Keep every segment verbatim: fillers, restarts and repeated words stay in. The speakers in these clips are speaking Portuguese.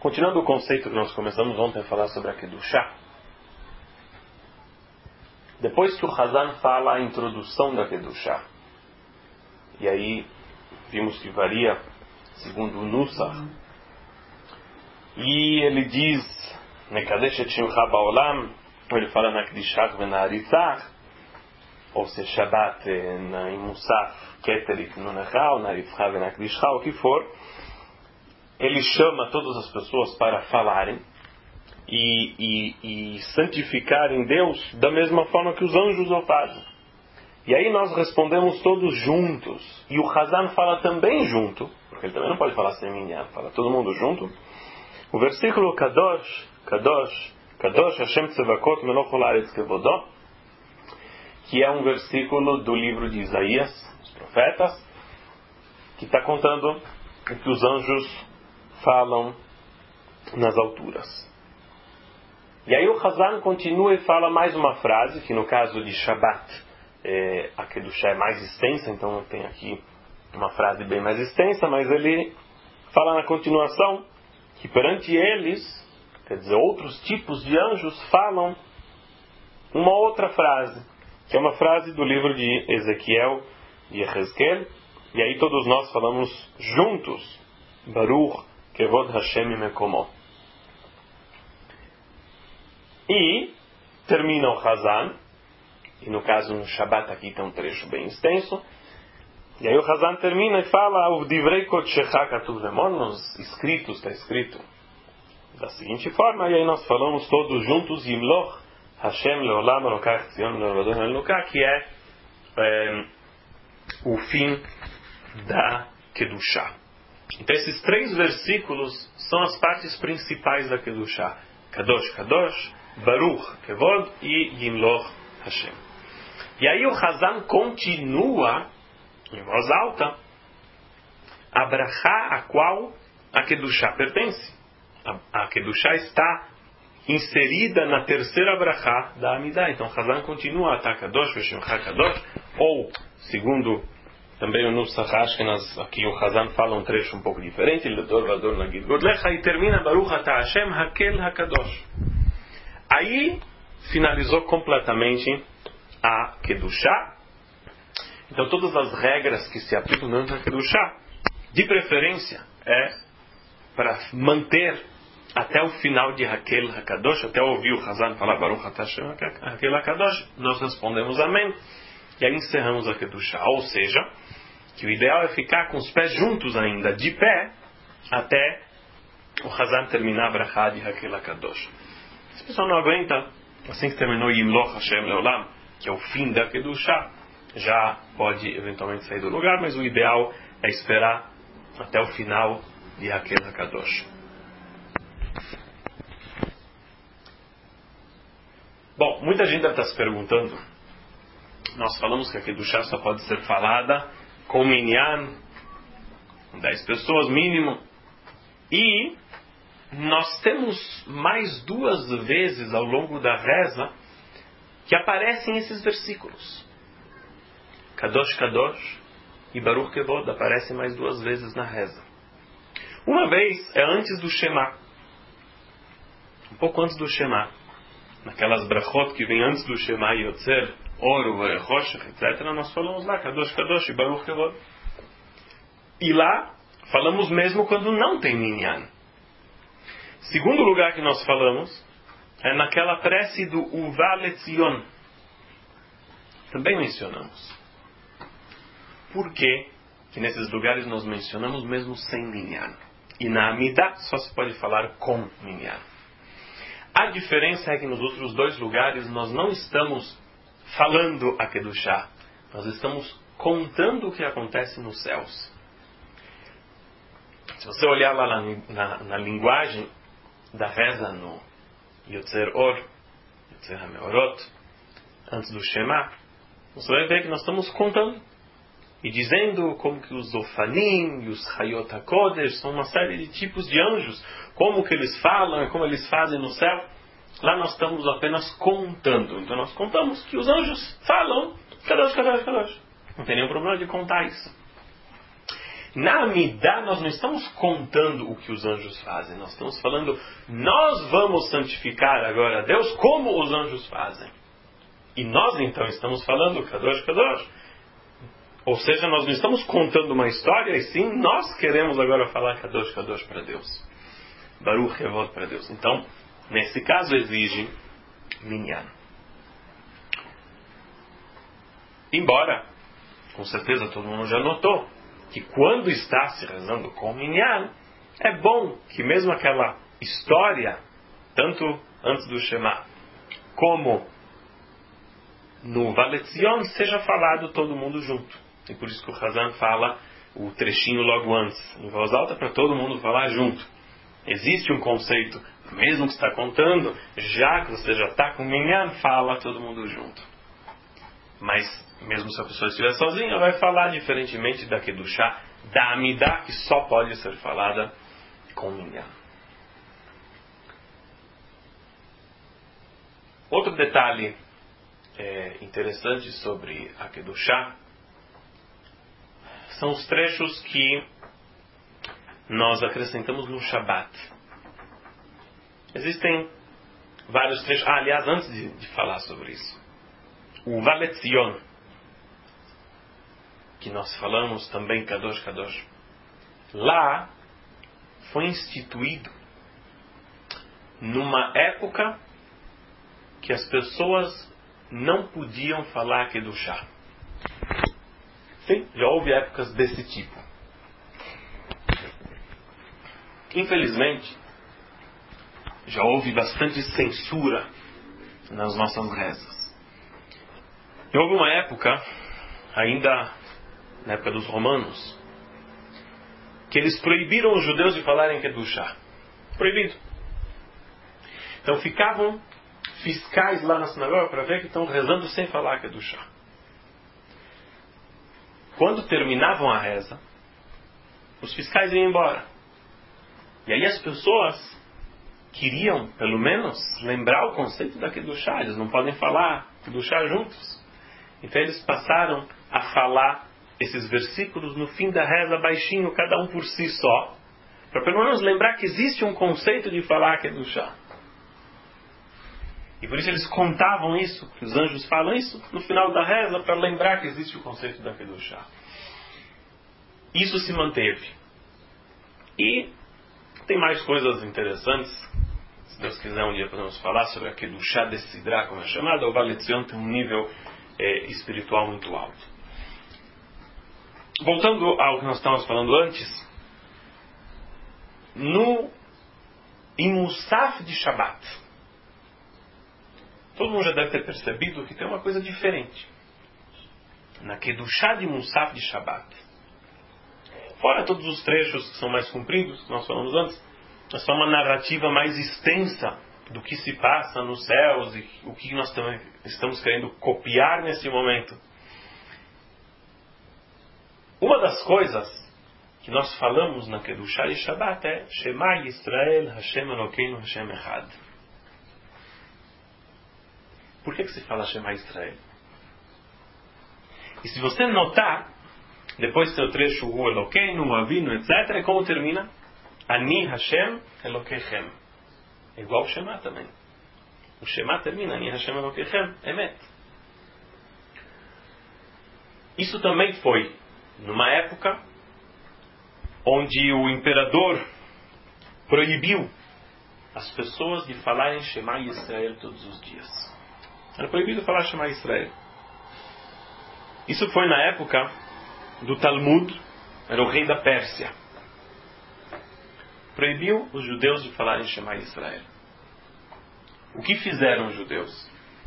Continuando o conceito que nós começamos ontem a falar sobre a Kedushá, depois que o Hazan fala a introdução da Kedushá, e aí vimos que varia segundo o Nusach, e ele diz Mekadesh et Shimcha Ba'olam, ou ele fala na Kedishach ve na Aritzach, ou se Shabbat na Musaf Keterit no Nechal, na Aritzach ve na Kedishach, o que for, ele chama todas as pessoas para falarem e, e, e santificarem Deus da mesma forma que os anjos o fazem. E aí nós respondemos todos juntos. E o Hazan fala também junto, porque ele também não pode falar sem minyan, fala todo mundo junto. O versículo Kadosh, Kadosh, Kadosh Hashem Tzevakot Melech Haaretz Kevodo, que é um versículo do livro de Isaías, os profetas, que está contando o que os anjos falam nas alturas. E aí o Hazan continua e fala mais uma frase, que no caso de Shabbat, é, a Kedushá é mais extensa, então tem aqui uma frase bem mais extensa, mas ele fala na continuação que perante eles, quer dizer, outros tipos de anjos falam uma outra frase, que é uma frase do livro de Ezequiel e Yehezkel, e aí todos nós falamos juntos, Baruch Kevod Hashem Mekomo. E termina o Hazan, e no caso no Shabbat aqui tem um trecho bem extenso, e aí o Hazan termina e fala o Divrei Kodshecha Katuv Lemon, nos escritos está escrito da seguinte forma, e aí nós falamos todos juntos Yimloch Hashem Leolam Elokach Tzion Leoladon Elokach, que é, é o fim da Kedushá. Então esses três versículos são as partes principais da Kedushá: Kadosh, Kadosh, Baruch, Kevod e Yimloch Hashem. E aí o Hazan continua em voz alta a brachá a qual a Kedushá pertence. A, a Kedushá está inserida na terceira brachá da Amidah. Então o Hazan continua a Kadosh, Veshemcha Kadosh, ou segundo também o Nusach Ashkenaz, aqui o Hazan fala um trecho um pouco diferente, Ledor Vador Nagid Godlecha, e termina Baruch Ata Hashem Hakel HaKadosh. Aí finalizou completamente a Kedushá. Então todas as regras que se aplicam dentro da Kedushá, de preferência, é para manter até o final de Hakel HaKadosh, até ouvir o Hazan falar Baruch Ata Hashem Hakel HaKadosh, nós respondemos Amém, e aí encerramos a Kedushá. Ou seja, que o ideal é ficar com os pés juntos ainda, de pé, até o Hazan terminar a brachá de Hakel HaKadosh. Se a pessoa não aguenta, assim que terminou Yimloch Hashem Leolam, que é o fim da Kedushá, já pode eventualmente sair do lugar, mas o ideal é esperar até o final de Hakel HaKadosh. Bom, muita gente deve estar se perguntando, nós falamos que a Kedushá só pode ser falada com minyan, dez pessoas mínimo, e nós temos mais duas vezes ao longo da reza que aparecem esses versículos. Kadosh, Kadosh e Baruch Kevod aparecem mais duas vezes na reza. Uma vez é antes do Shema, um pouco antes do Shema, naquelas brachot que vem antes do Shema Yotzer, Oro, Varechosh, etcétera. Nós falamos lá Kadosh, Kadosh e Baruch Kevod. E lá falamos mesmo quando não tem minyan. Segundo lugar que nós falamos é naquela prece do Uva Letzion. Também mencionamos. Por que que nesses lugares nós mencionamos mesmo sem minyan? E na Amidah só se pode falar com minyan. A diferença é que nos outros dois lugares nós não estamos falando a Kedushá. Nós estamos contando o que acontece nos céus. Se você olhar lá na, na, na linguagem da reza no Yotzer Or, Yotzer HaMeorot, antes do Shema, você vai ver que nós estamos contando e dizendo como que os Ofanim e os Hayot HaKodesh são uma série de tipos de anjos, como que eles falam, como eles fazem no céu. Lá nós estamos apenas contando. Então nós contamos que os anjos falam Kadosh, Kadosh, Kadosh. Não tem nenhum problema de contar isso. Na Amidah nós não estamos contando o que os anjos fazem. Nós estamos falando, nós vamos santificar agora a Deus como os anjos fazem. E nós então estamos falando Kadosh, Kadosh. Ou seja, nós não estamos contando uma história, e sim, nós queremos agora falar Kadosh, Kadosh para Deus. Baruch Yevod para Deus. Então, nesse caso exige Minyan. Embora, com certeza todo mundo já notou, que quando está se rezando com Minyan, é bom que mesmo aquela história, tanto antes do Shema, como no Valetzion, seja falado todo mundo junto. E por isso que o Hazan fala o trechinho logo antes, em voz alta, para todo mundo falar junto. Existe um conceito, mesmo que está contando, já que você já está com Minyan, fala todo mundo junto. Mas, mesmo se a pessoa estiver sozinha, vai falar diferentemente da Kedushá, da Amidah, que só pode ser falada com Minyan. Outro detalhe é, interessante sobre a Kedushá são os trechos que nós acrescentamos no Shabat. Existem vários trechos. Ah, aliás, antes de, de falar sobre isso, o Valetzion, que nós falamos também, Kadosh, Kadosh, lá foi instituído numa época que as pessoas não podiam falar Kedushá. Sim, já houve épocas desse tipo. Infelizmente, já houve bastante censura nas nossas rezas. E houve uma época, ainda na época dos romanos, que eles proibiram os judeus de falarem Kedushá. Proibido. Então ficavam fiscais lá na sinagoga para ver que estão rezando sem falar Kedushá. Quando terminavam a reza, os fiscais iam embora. E aí as pessoas queriam, pelo menos, lembrar o conceito da Kedushá. Eles não podem falar Kedushá juntos. Então eles passaram a falar esses versículos no fim da reza, baixinho, cada um por si só, para pelo menos lembrar que existe um conceito de falar Kedushá. E por isso eles contavam isso, que os anjos falam isso no final da reza, para lembrar que existe o conceito da Kedushá. Isso se manteve. E tem mais coisas interessantes. Se Deus quiser, um dia podemos falar sobre a Kedushá de Sidra, como é chamada. O Valetzion tem um nível é, espiritual muito alto. Voltando ao que nós estávamos falando antes, no em Musaf de Shabbat, todo mundo já deve ter percebido que tem uma coisa diferente. Na Kedushá de Musaf de Shabbat, fora todos os trechos que são mais compridos, que nós falamos antes, é só uma narrativa mais extensa do que se passa nos céus e o que nós também estamos querendo copiar nesse momento. Uma das coisas que nós falamos na Kedushá de Shabbat é Shema Yisrael, Hashem Elokeinu, Hashem Echad. Por que que se fala Shema Yisrael? E se você notar, depois tem o trecho O Elokeinu, o Avinu, etcétera. E como termina? Ani Hashem Elokechem. É igual o Shema também. O Shema termina Ani Hashem Elokechem, Emet. Isso também foi numa época onde o imperador proibiu as pessoas de falarem Shema Yisrael todos os dias. Era proibido falar Shema Yisrael. Isso foi na época do Talmud, era o rei da Pérsia. Proibiu os judeus de falarem Shema Yisrael. O que fizeram os judeus?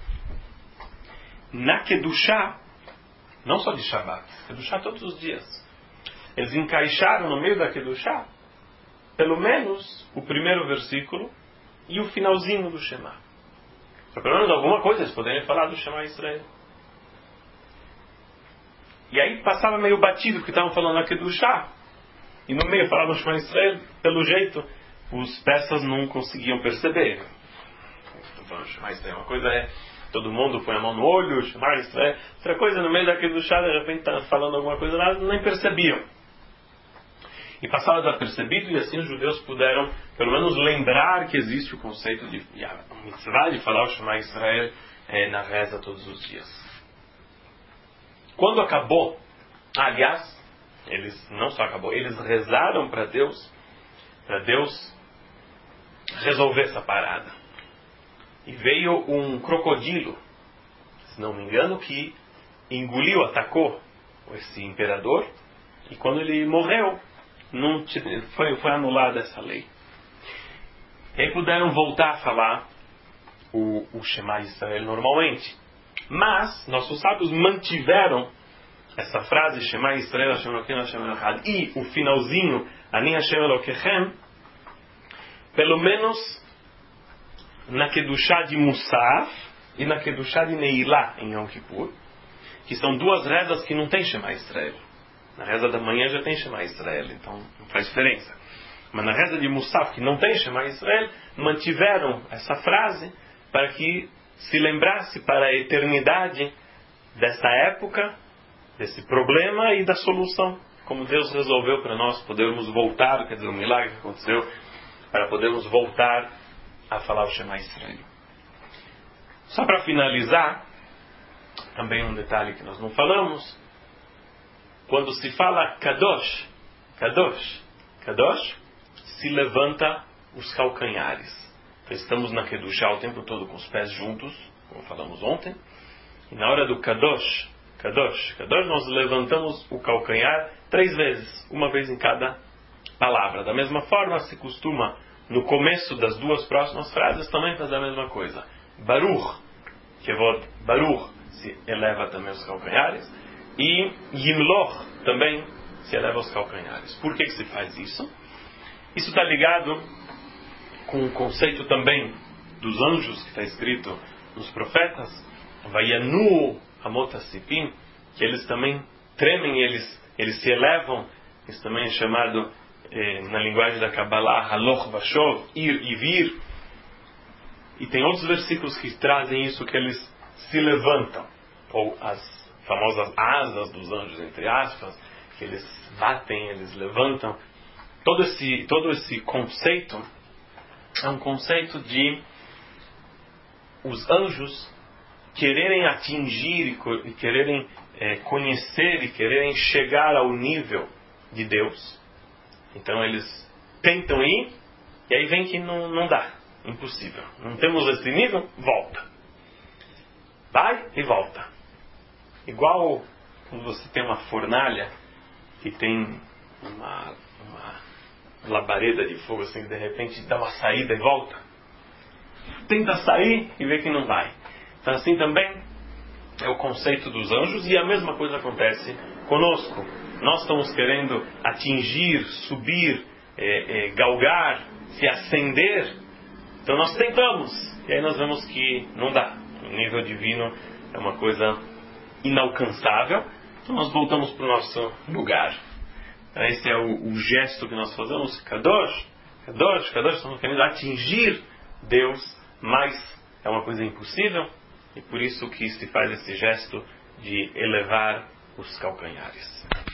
Na Kedushá, não só de Shabbat, Kedushá todos os dias, eles encaixaram no meio da Kedushá pelo menos o primeiro versículo e o finalzinho do Shema. Para pelo menos alguma coisa eles poderiam falar do Shema Yisrael. E aí passava meio batido porque estavam falando na Kedushá, e no meio falavam do Shema Yisrael. Pelo jeito, os persas não conseguiam perceber. Estão falando Shema Yisrael. Uma coisa é todo mundo põe a mão no olho, Shema Yisrael. Outra coisa, no meio da Kedushá, de repente está falando alguma coisa lá, nem percebiam. e passava desapercebido, e assim os judeus puderam, pelo menos, lembrar que existe o conceito de a mitzvah de falar o Shema Israel é, na reza todos os dias. Quando acabou, aliás, eles não só acabou, eles rezaram para Deus, para Deus resolver essa parada. E veio um crocodilo, se não me engano, que engoliu, atacou esse imperador, e quando ele morreu, não foi, foi anulada essa lei. E aí puderam voltar a falar o, o Shema Israel normalmente. Mas nossos sábios mantiveram essa frase Shema Israel, Hashem Elokeinu, Hashem Echad, e o finalzinho Ani Hashem Elokechem, pelo menos na Kedushá de Musaf e na Kedushá de Neilá em Yom Kippur, que são duas rezas que não tem Shema Israel. Na reza da manhã já tem Shema Israel, então não faz diferença. Mas na reza de Musaf, que não tem Shema Israel, mantiveram essa frase para que se lembrasse para a eternidade dessa época, desse problema e da solução. Como Deus resolveu para nós podermos voltar, quer dizer, o milagre que aconteceu, para podermos voltar a falar o Shema Israel. Só para finalizar, também um detalhe que nós não falamos, quando se fala Kadosh, Kadosh, Kadosh, se levanta os calcanhares. Então estamos na Kedushá o tempo todo com os pés juntos, como falamos ontem, e na hora do Kadosh, Kadosh, Kadosh, nós levantamos o calcanhar três vezes, uma vez em cada palavra. Da mesma forma, se costuma, no começo das duas próximas frases, também fazer a mesma coisa. Baruch, Kevod, Baruch, se eleva também os calcanhares, e Yimloch também se eleva os calcanhares. Por que que se faz isso? Isso está ligado com o conceito também dos anjos, que está escrito nos profetas, Vayanu Amot Asipim, que eles também tremem, eles, eles se elevam. Isso também é chamado, eh, na linguagem da Kabbalah, Haloch Vashov, ir e vir. E tem outros versículos que trazem isso, que eles se levantam, ou as famosas asas dos anjos, entre aspas, que eles batem, eles levantam. Todo esse, todo esse conceito é um conceito de os anjos quererem atingir e quererem é, conhecer e quererem chegar ao nível de Deus. Então eles tentam ir, e aí vem que não, não dá, impossível. Não temos esse nível, volta. Vai e volta. Igual quando você tem uma fornalha que tem uma, uma labareda de fogo assim, que de repente dá uma saída e volta. Tenta sair e vê que não vai. Então assim também é o conceito dos anjos, e a mesma coisa acontece conosco. Nós estamos querendo atingir, subir, é, é, galgar, se ascender. Então nós tentamos, e aí nós vemos que não dá. O nível divino é uma coisa inalcançável, então nós voltamos para o nosso lugar. Esse é o, o gesto que nós fazemos, Kadosh, Kadosh, Kadosh, estamos querendo atingir Deus, mas é uma coisa impossível, e por isso que se faz esse gesto de elevar os calcanhares.